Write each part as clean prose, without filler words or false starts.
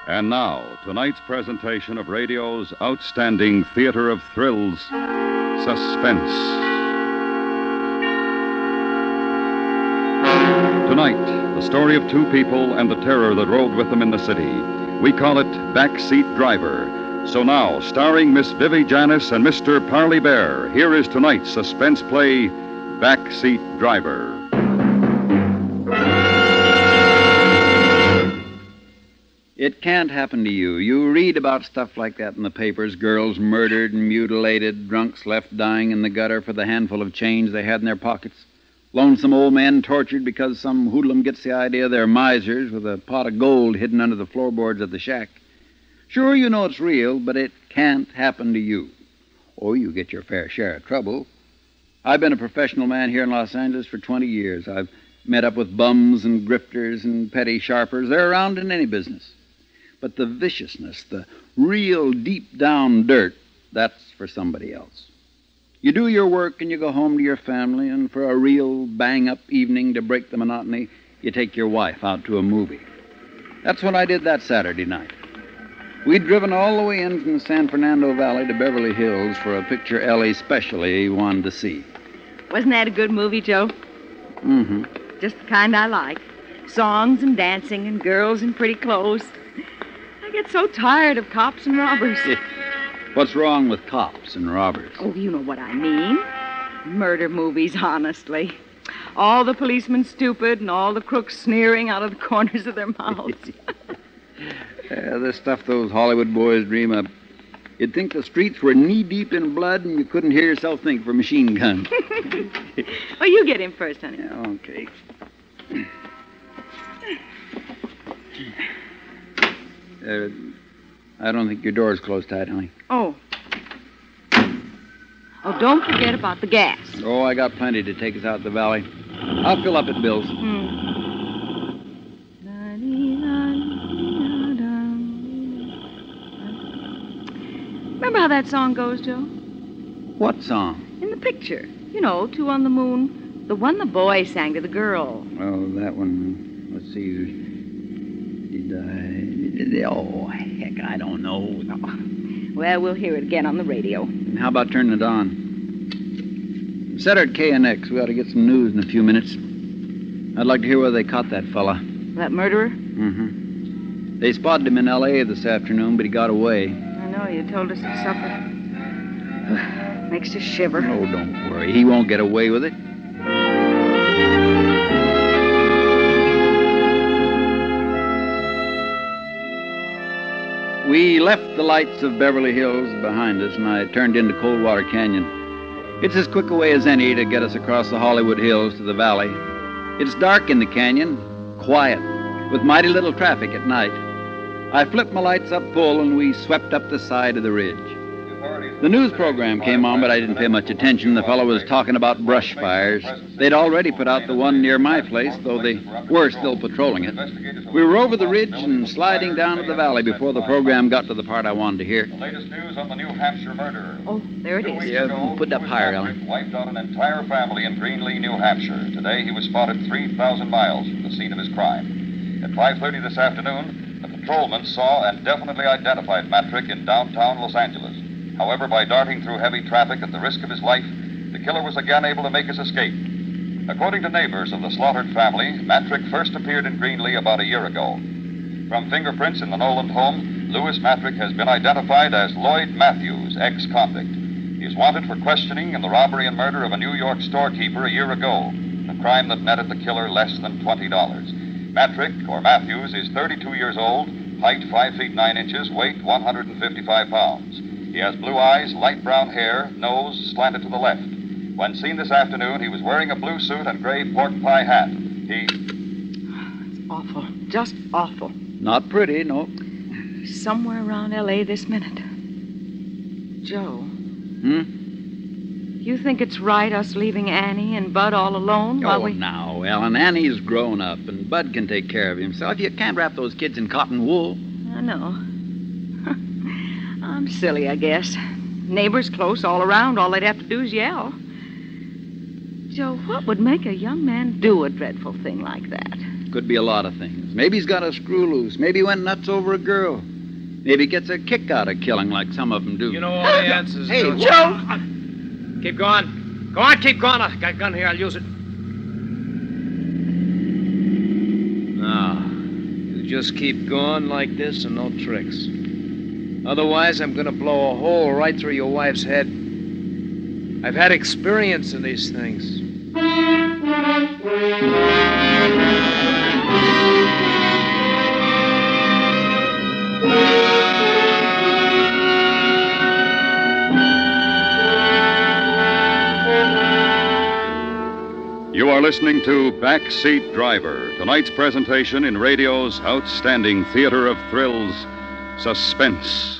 And now, tonight's presentation of radio's outstanding theater of thrills, Suspense. Tonight, the story of two people and the terror that rode with them in the city. We call it Backseat Driver. So now, starring Miss Vivi Janis and Mr. Parley Bear, here is tonight's suspense play, Backseat Driver. It can't happen to you. You read about stuff like that in the papers. Girls murdered and mutilated, drunks left dying in the gutter for the handful of change they had in their pockets. Lonesome old men tortured because some hoodlum gets the idea they're misers with a pot of gold hidden under the floorboards of the shack. Sure, you know it's real, but it can't happen to you. Or you get your fair share of trouble. I've been a professional man here in Los Angeles for 20 years. I've met up with bums and grifters and petty sharpers. They're around in any business. But the viciousness, the real deep-down dirt, that's for somebody else. You do your work and you go home to your family, and for a real bang-up evening to break the monotony, you take your wife out to a movie. That's what I did that Saturday night. We'd driven all the way in from the San Fernando Valley to Beverly Hills for a picture Ellie specially wanted to see. Wasn't that a good movie, Joe? Mm-hmm. Just the kind I like. Songs and dancing and girls in pretty clothes. I get so tired of cops and robbers. What's wrong with cops and robbers? Oh, you know what I mean. Murder movies, honestly. All the policemen stupid and all the crooks sneering out of the corners of their mouths. The stuff those Hollywood boys dream up. You'd think the streets were knee-deep in blood and you couldn't hear yourself think for a machine gun. Oh, you get him first, honey. Yeah, okay. I don't think your door's closed tight, honey. Oh. Oh, don't forget about the gas. Oh, I got plenty to take us out the valley. I'll fill up at Bill's. Remember how that song goes, Joe? What song? In the picture. You know, Two on the Moon. The one the boy sang to the girl. Oh, that one. Let's see. Oh, heck, I don't know. Well, we'll hear it again on the radio. How about turning it on? Set her at KNX. We ought to get some news in a few minutes. I'd like to hear whether they caught that fella. That murderer? Mm-hmm. They spotted him in L.A. this afternoon, but he got away. I know, you told us at supper. Makes us shiver. Oh, don't worry. He won't get away with it. We left the lights of Beverly Hills behind us, and I turned into Coldwater Canyon. It's as quick a way as any to get us across the Hollywood Hills to the valley. It's dark in the canyon, quiet, with mighty little traffic at night. I flipped my lights up full, and we swept up the side of the ridge. The news program came on, but I didn't pay much attention. The fellow was talking about brush fires. They'd already put out the one near my place, though they were still patrolling it. We were over the ridge and sliding down to the valley before the program got to the part I wanted to hear. The latest news on the New Hampshire murder. Oh, there it is. Yeah, put it up higher, Ellen. Wiped out an entire family in Greenlee, New Hampshire. Today he was spotted 3,000 miles from the scene of his crime. At 5:30 this afternoon, a patrolman saw and definitely identified Matrick in downtown Los Angeles. However, by darting through heavy traffic at the risk of his life, the killer was again able to make his escape. According to neighbors of the slaughtered family, Matrick first appeared in Greenlee about a year ago. From fingerprints in the Noland home, Louis Matrick has been identified as Lloyd Matthews, ex-convict. He is wanted for questioning in the robbery and murder of a New York storekeeper a year ago, a crime that netted the killer less than $20. Matrick, or Matthews, is 32 years old, height 5 feet 9 inches, weight 155 pounds. He has blue eyes, light brown hair, nose slanted to the left. When seen this afternoon, he was wearing a blue suit and gray pork pie hat. It's awful. Just awful. Not pretty, no. Somewhere around L.A. this minute. Joe. You think it's right us leaving Annie and Bud all alone while we... now, Ellen. Annie's grown up, and Bud can take care of himself. You can't wrap those kids in cotton wool. I know. I'm silly, I guess. Neighbors close all around. All they'd have to do is yell. Joe, what would make a young man do a dreadful thing like that? Could be a lot of things. Maybe he's got a screw loose. Maybe he went nuts over a girl. Maybe he gets a kick out of killing like some of them do. You know all the answers. Hey, don't you? Joe! Keep going. Go on, keep going. I got a gun here. I'll use it. Now, you just keep going like this and no tricks. Otherwise, I'm going to blow a hole right through your wife's head. I've had experience in these things. You are listening to Backseat Driver, tonight's presentation in radio's outstanding theater of thrills, Suspense.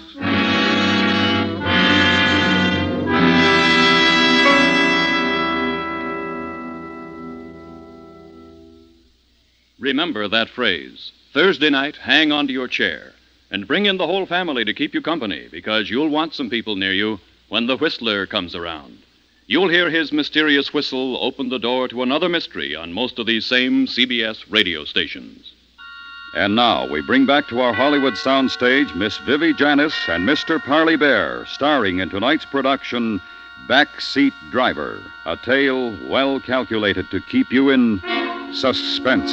Remember that phrase. Thursday night, hang on to your chair. And bring in the whole family to keep you company, because you'll want some people near you when the Whistler comes around. You'll hear his mysterious whistle open the door to another mystery on most of these same CBS radio stations. And now we bring back to our Hollywood soundstage Miss Vivi Janis and Mr. Parley Bear, starring in tonight's production, Backseat Driver, a tale well calculated to keep you in suspense.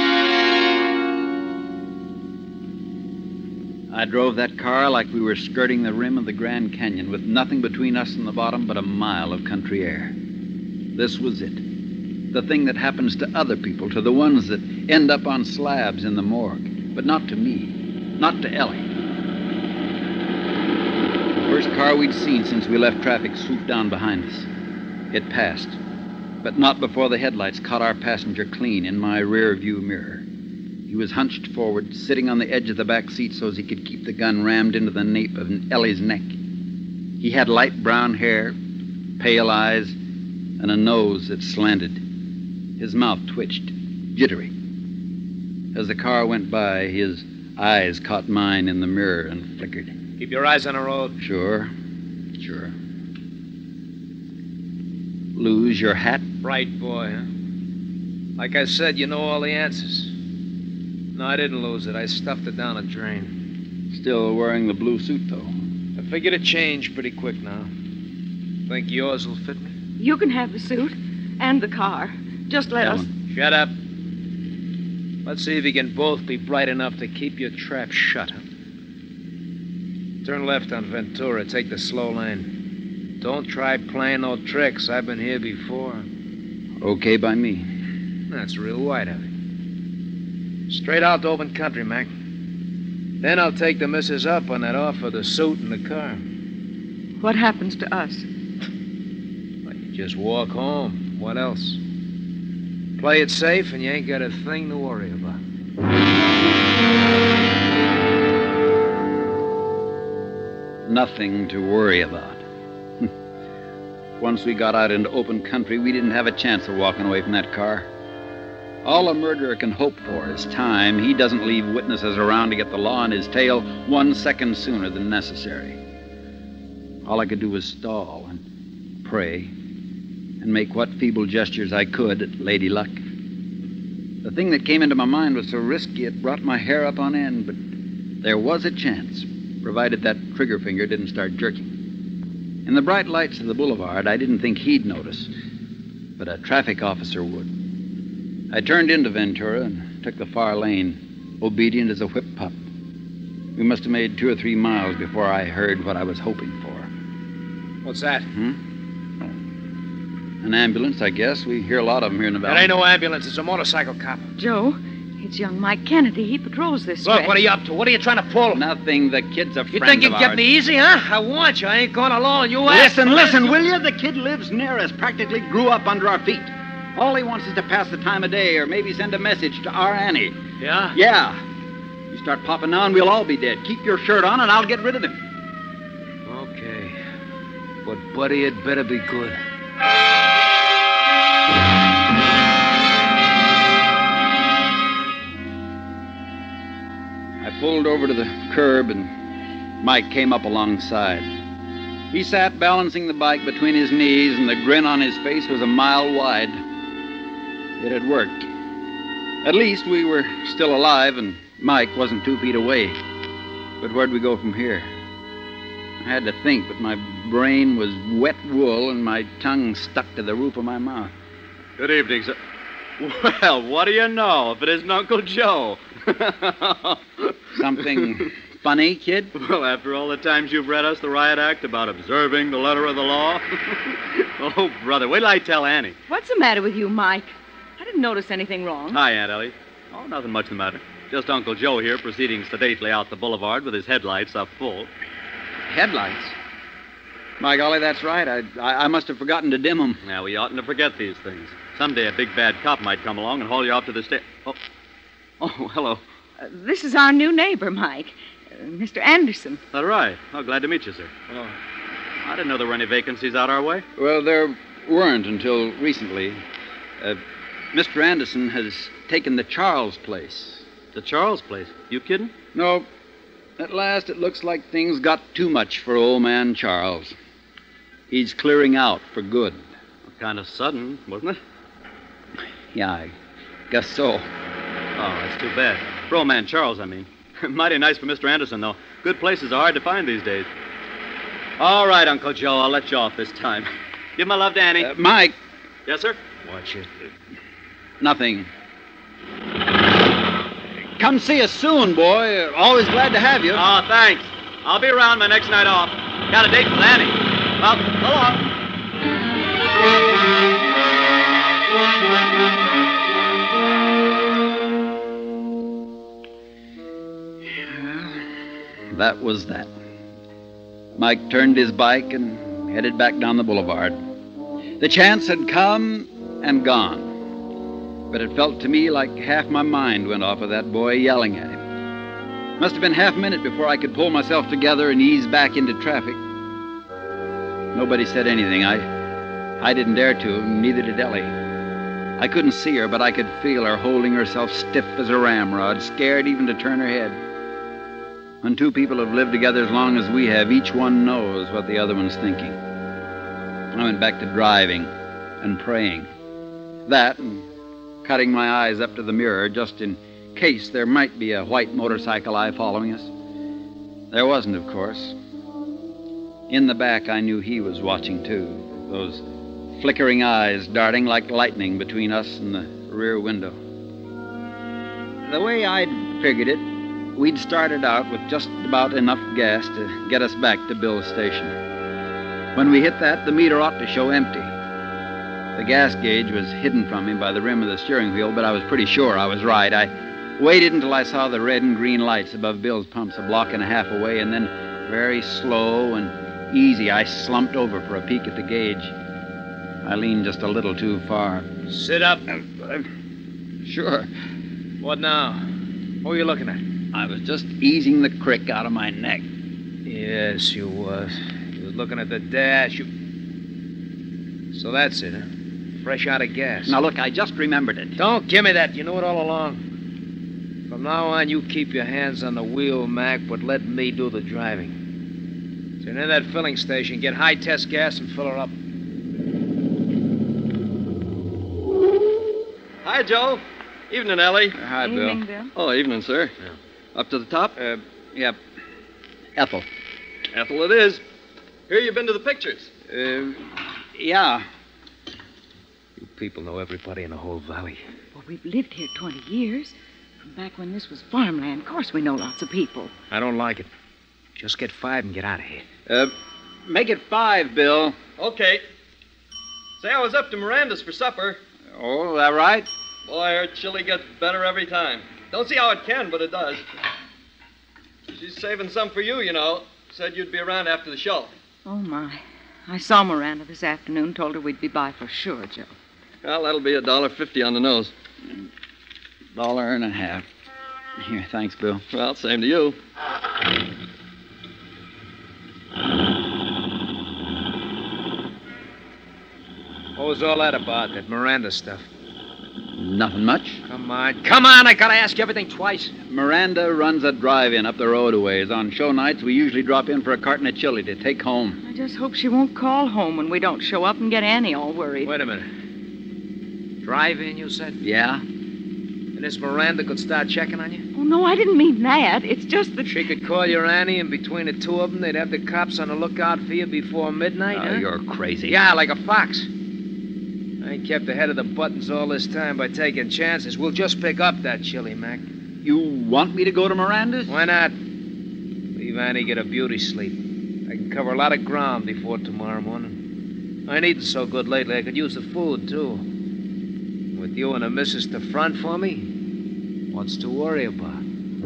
I drove that car like we were skirting the rim of the Grand Canyon with nothing between us and the bottom but a mile of country air. This was it. The thing that happens to other people, to the ones that end up on slabs in the morgue. But not to me. Not to Ellie. The first car we'd seen since we left traffic swooped down behind us. It passed, but not before the headlights caught our passenger clean in my rear view mirror. He was hunched forward, sitting on the edge of the back seat so as he could keep the gun rammed into the nape of Ellie's neck. He had light brown hair, pale eyes, and a nose that slanted. His mouth twitched, jittery. As the car went by, his eyes caught mine in the mirror and flickered. Keep your eyes on the road. Sure. Lose your hat? Bright boy, huh? Like I said, you know all the answers. No, I didn't lose it. I stuffed it down a drain. Still wearing the blue suit, though. I figured to change pretty quick now. Think yours will fit me? You can have the suit and the car. Just let us... Shut up. Let's see if you can both be bright enough to keep your trap shut. Turn left on Ventura. Take the slow lane. Don't try playing no tricks. I've been here before. Okay by me. That's real white of you. Straight out to open country, Mac. Then I'll take the missus up on that offer, the suit and the car. What happens to us? Well, you just walk home. What else? Play it safe and you ain't got a thing to worry about. Nothing to worry about. Once we got out into open country, we didn't have a chance of walking away from that car. All a murderer can hope for is time. He doesn't leave witnesses around to get the law on his tail 1 second sooner than necessary. All I could do was stall and pray and make what feeble gestures I could at Lady Luck. The thing that came into my mind was so risky it brought my hair up on end, but there was a chance, provided that trigger finger didn't start jerking. In the bright lights of the boulevard, I didn't think he'd notice, but a traffic officer would. I turned into Ventura and took the far lane, obedient as a whip pup. We must have made 2 or 3 miles before I heard what I was hoping for. What's that? An ambulance, I guess. We hear a lot of them here in the valley. It ain't no ambulance. It's a motorcycle cop. Joe, it's young Mike Kennedy. He patrols this Look, stretch. what are you up to? What are you trying to pull? Nothing. The kid's a friend You think you of can get ours. me easy, huh? I want you. I ain't going alone. You asked. Listen, will you? The kid lives near us, practically grew up under our feet. All he wants is to pass the time of day or maybe send a message to our Annie. Yeah? Yeah. You start popping now and we'll all be dead. Keep your shirt on and I'll get rid of him. Okay. But, buddy, it better be good. I pulled over to the curb and Mike came up alongside. He sat balancing the bike between his knees and the grin on his face was a mile wide. It had worked. At least we were still alive, and Mike wasn't 2 feet away. But where'd we go from here? I had to think, but my brain was wet wool and my tongue stuck to the roof of my mouth. Good evening, sir. Well, what do you know if it isn't Uncle Joe? Something funny, kid? Well, after all the times you've read us the riot act about observing the letter of the law. Oh, brother, wait till I tell Annie. What's the matter with you, Mike? I didn't notice anything wrong. Hi, Aunt Ellie. Oh, nothing much the matter. Just Uncle Joe here proceeding sedately out the boulevard with his headlights up full. Headlights? My golly, that's right. I must have forgotten to dim them. Now, we oughtn't to forget these things. Someday a big bad cop might come along and haul you off to the Oh, hello. This is our new neighbor, Mike. Mr. Anderson. Is that right? Oh, glad to meet you, sir. Oh, I didn't know there were any vacancies out our way. Well, there weren't until recently. Mr. Anderson has taken the Charles place. The Charles place? You kidding? No. At last, it looks like things got too much for old man Charles. He's clearing out for good. Kind of sudden, wasn't it? Yeah, I guess so. Oh, that's too bad. For old man Charles, I mean. Mighty nice for Mr. Anderson, though. Good places are hard to find these days. All right, Uncle Joe, I'll let you off this time. Give my love to Annie. Mike. Yes, sir? Watch it. Nothing. Come see us soon, boy. Always glad to have you. Oh, thanks. I'll be around my next night off. Got a date with Annie. Well, so long. That was that. Mike turned his bike and headed back down the boulevard. The chance had come and gone, but it felt to me like half my mind went off of that boy yelling at him. Must have been half a minute before I could pull myself together and ease back into traffic. Nobody said anything. I didn't dare to, neither did Ellie. I couldn't see her, but I could feel her holding herself stiff as a ramrod, scared even to turn her head. When 2 people have lived together as long as we have, each one knows what the other one's thinking. I went back to driving and praying. That and cutting my eyes up to the mirror just in case there might be a white motorcycle eye following us. There wasn't, of course. In the back, I knew he was watching, too. Those flickering eyes darting like lightning between us and the rear window. The way I'd figured it, we'd started out with just about enough gas to get us back to Bill's station. When we hit that, the meter ought to show empty. The gas gauge was hidden from me by the rim of the steering wheel, but I was pretty sure I was right. I waited until I saw the red and green lights above Bill's pumps a block and a half away, and then very slow and easy, I slumped over for a peek at the gauge. I leaned just a little too far. Sit up. Sure. What now? What were you looking at? I was just easing the crick out of my neck. Yes, you was. You was looking at the dash. So that's it, huh? Fresh out of gas. Now, look, I just remembered it. Don't give me that. You knew it all along. From now on, you keep your hands on the wheel, Mac, but let me do the driving. So near that filling station, get high-test gas and fill her up. Hi, Joe. Evening, Ellie. Hi, Evening, Bill. Bill. Oh, evening, sir. Yeah. Up to the top? Yep. Ethel. Ethel it is. Hear you've been to the pictures. Yeah. You people know everybody in the whole valley. Well, we've lived here 20 years. From back when this was farmland. Of course we know lots of people. I don't like it. Just get 5 and get out of here. Make it 5, Bill. Okay. Say, I was up to Miranda's for supper. Oh, is that right? Boy, her chili gets better every time. Don't see how it can, but it does. She's saving some for you, you know. Said you'd be around after the show. Oh, my. I saw Miranda this afternoon, told her we'd be by for sure, Joe. Well, that'll be $1.50 on the nose. $1.50. Here, thanks, Bill. Well, same to you. What was all that about, that Miranda stuff? Nothing much. Come on, I gotta ask you everything twice. Miranda runs a drive-in up the road a ways. On show nights, we usually drop in for a carton of chili to take home. I just hope she won't call home when we don't show up and get Annie all worried. Wait a minute. Drive-in, you said? Yeah? And this Miranda could start checking on you? Oh, no, I didn't mean that. It's just that... She could call your Annie, and between the two of them, they'd have the cops on the lookout for you before midnight, huh? You're crazy. Yeah, like a fox. I ain't kept ahead of the buttons all this time by taking chances. We'll just pick up that chili, Mac. You want me to go to Miranda's? Why not? Leave Annie get a beauty sleep. I can cover a lot of ground before tomorrow morning. I ain't eaten so good lately. I could use the food, too. With you and the missus to front for me, what's to worry about?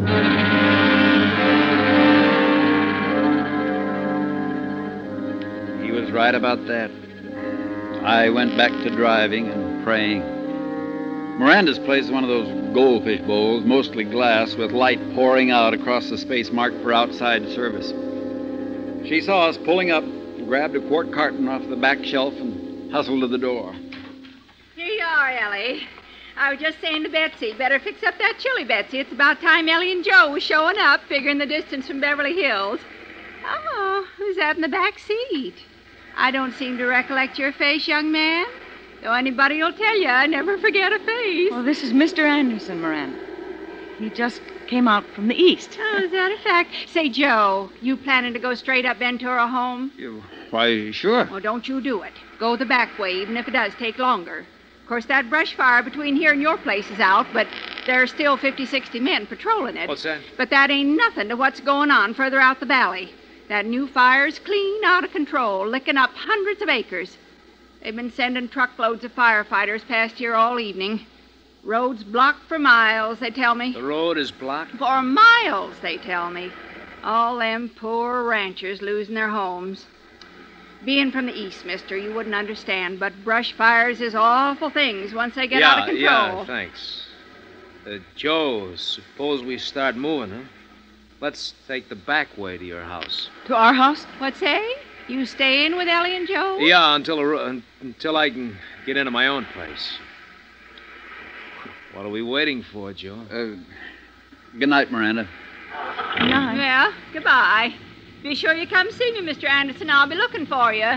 He was right about that. I went back to driving and praying. Miranda's place is one of those goldfish bowls, mostly glass, with light pouring out across the space marked for outside service. She saw us pulling up, grabbed a quart carton off the back shelf, and hustled to the door. Here you are, Ellie. I was just saying to Betsy, better fix up that chili, Betsy. It's about time Ellie and Joe was showing up, figuring the distance from Beverly Hills. Oh, who's that in the back seat? I don't seem to recollect your face, young man. Though anybody will tell you, I never forget a face. Oh, this is Mr. Anderson, Miranda. He just came out from the east. Oh, is that a fact? Say, Joe, you planning to go straight up Ventura home? Why, sure. Well, don't you do it. Go the back way, even if it does take longer. Of course, that brush fire between here and your place is out, but there are still 50, 60 men patrolling it. What's that? But that ain't nothing to what's going on further out the valley. That new fire's clean out of control, licking up hundreds of acres. They've been sending truckloads of firefighters past here all evening. Road's blocked for miles, they tell me. The road is blocked? For miles, they tell me. All them poor ranchers losing their homes. Being from the east, mister, you wouldn't understand, but brush fires is awful things once they get out of control. Yeah, thanks. Joe, suppose we start moving, huh? Let's take the back way to your house. To our house? What say? You staying with Ellie and Joe? Yeah, until I can get into my own place. What are we waiting for, Joe? Good night, Miranda. Good night. Well, goodbye. Be sure you come see me, Mr. Anderson. I'll be looking for you.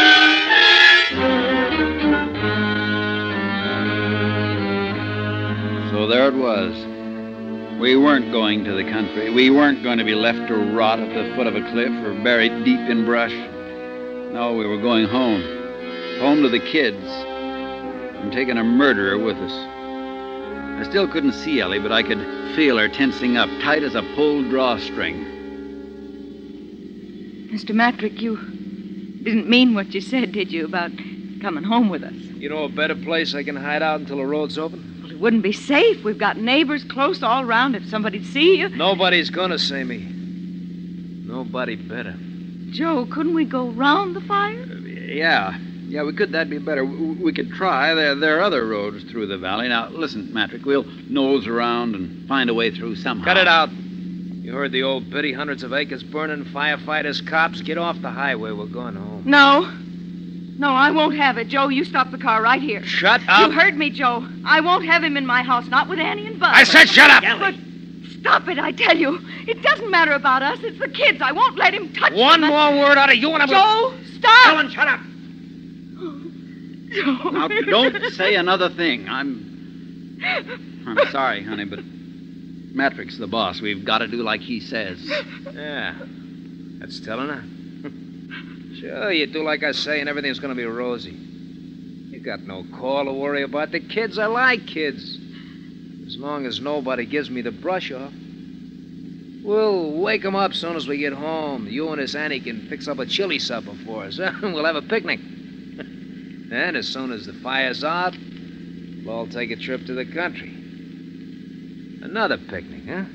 So there it was. We weren't going to the country. We weren't going to be left to rot at the foot of a cliff or buried deep in brush. No, we were going home. Home to the kids. And taking a murderer with us. I still couldn't see Ellie, but I could feel her tensing up, tight as a pulled drawstring. Mr. Matrick, you didn't mean what you said, did you, about coming home with us? You know a better place I can hide out until the road's open? Well, it wouldn't be safe. We've got neighbors close all around if somebody'd see you. Nobody's gonna see me. Nobody better. Joe, couldn't we go round the fire? Yeah, we could. That'd be better. We could try. There are other roads through the valley. Now, listen, Matrick, we'll nose around and find a way through somehow. Cut it out. You heard the old biddy, hundreds of acres burning, firefighters, cops. Get off the highway. We're going home. No, I won't have it. Joe, you stop the car right here. Shut up. You heard me, Joe. I won't have him in my house, not with Annie and Bud. I said shut up! But stop it, I tell you. It doesn't matter about us. It's the kids. I won't let him touch them. One more word out of you and I'm... Joe, stop! Ellen, shut up! Joe. Now, don't say another thing. I'm sorry, honey, but Matrick's the boss. We've got to do like he says. Yeah, that's telling her. Sure, you do like I say and everything's going to be rosy. You got no call to worry about. The kids are like kids. As long as nobody gives me the brush off. We'll wake 'em up soon as we get home. You and this Annie can fix up a chili supper for us. We'll have a picnic. And as soon as the fire's out, we'll all take a trip to the country. Another picnic, huh?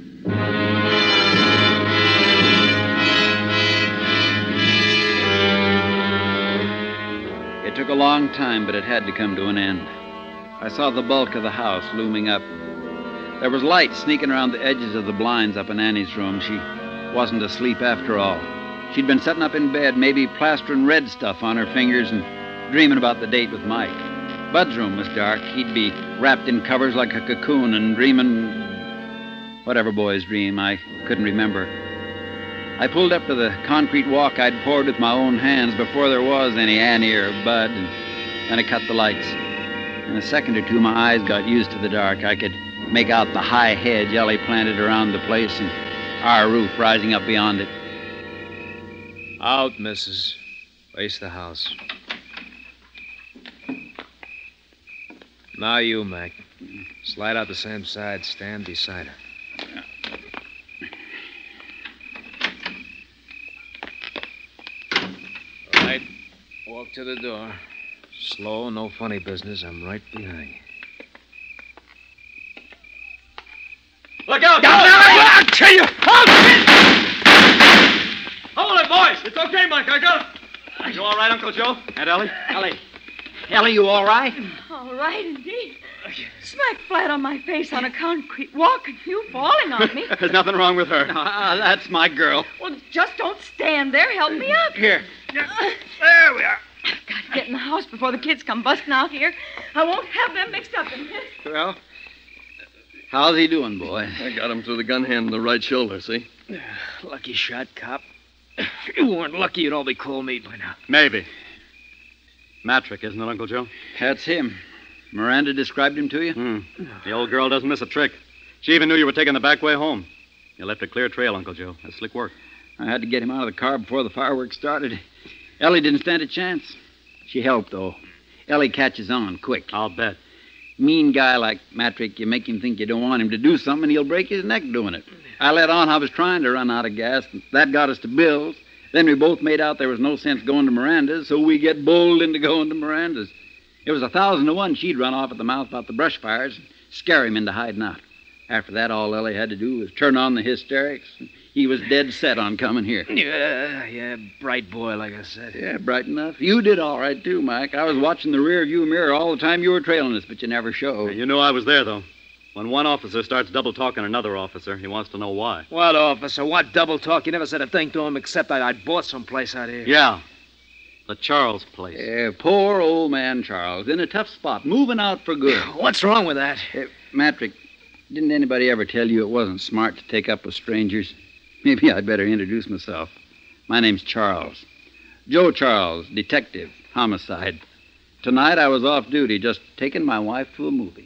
It took a long time, but it had to come to an end. I saw the bulk of the house looming up. There was light sneaking around the edges of the blinds up in Annie's room. She wasn't asleep after all. She'd been sitting up in bed, maybe plastering red stuff on her fingers and dreaming about the date with Mike. Bud's room was dark. He'd be wrapped in covers like a cocoon and dreaming... whatever boys dream, I couldn't remember. I pulled up to the concrete walk I'd poured with my own hands before there was any Annie or Bud, and then I cut the lights. In a second or two, my eyes got used to the dark. I could make out the high hedge Ellie planted around the place and our roof rising up beyond it. Out, missus. Face the house. Now you, Mac. Slide out the same side. Stand beside her. All right. Walk to the door. Slow, no funny business. I'm right behind you. Look out! I'll kill you! Hold it, boys! It's okay, Mike. I got it. You all right, Uncle Joe? And Ellie? Ellie, you all right? All right, indeed. Smack flat on my face on a concrete walk and you falling on me. There's nothing wrong with her. That's my girl. Well, just don't stand there. Help me up. Here. There we are. I've got to get in the house before the kids come busting out here. I won't have them mixed up in this. Well, how's he doing, boy? I got him through the gun hand in the right shoulder, see? Lucky shot, cop. If you weren't lucky, you'd all be cold meat by now. Maybe. Matrick, isn't it, Uncle Joe? That's him. Miranda described him to you? The old girl doesn't miss a trick. She even knew you were taking the back way home. You left a clear trail, Uncle Joe. That's slick work. I had to get him out of the car before the fireworks started. Ellie didn't stand a chance. She helped, though. Ellie catches on quick. I'll bet. Mean guy like Matrick, you make him think you don't want him to do something, and he'll break his neck doing it. I let on I was trying to run out of gas, and that got us to Bill's. Then we both made out there was no sense going to Miranda's, so we get bowled into going to Miranda's. It was 1,000 to 1 she'd run off at the mouth about the brush fires and scare him into hiding out. After that, all Ellie had to do was turn on the hysterics. He was dead set on coming here. Yeah, bright boy, like I said. Yeah, bright enough. You did all right, too, Mike. I was watching the rear view mirror all the time you were trailing us, but you never showed. You knew I was there, though. When one officer starts double-talking another officer, he wants to know why. What officer? What double talk? You never said a thing to him except I'd bought someplace out here. Yeah. The Charles place. Yeah, poor old man Charles. In a tough spot. Moving out for good. What's wrong with that? Matrick, didn't anybody ever tell you it wasn't smart to take up with strangers? Maybe I'd better introduce myself. My name's Charles. Joe Charles, detective, homicide. Tonight I was off duty, just taking my wife to a movie.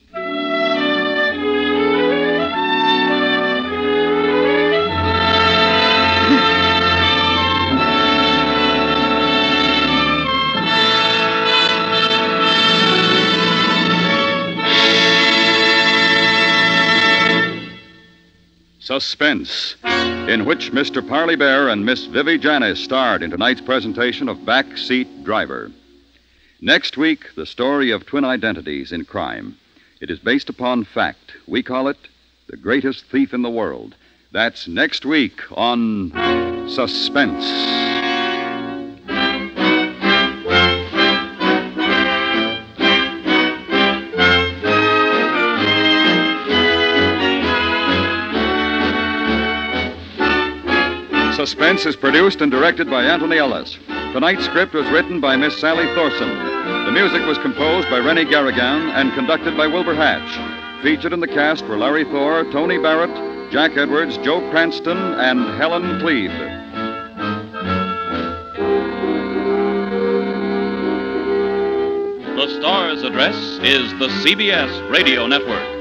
Suspense, in which Mr. Parley Bear and Miss Vivi Janis starred in tonight's presentation of Backseat Driver. Next week, the story of twin identities in crime. It is based upon fact. We call it The Greatest Thief in the World. That's next week on Suspense. Suspense is produced and directed by Anthony Ellis. Tonight's script was written by Miss Sally Thorson. The music was composed by Rennie Garrigan and conducted by Wilbur Hatch. Featured in the cast were Larry Thor, Tony Barrett, Jack Edwards, Joe Cranston, and Helen Cleve. The Star's address is the CBS Radio Network.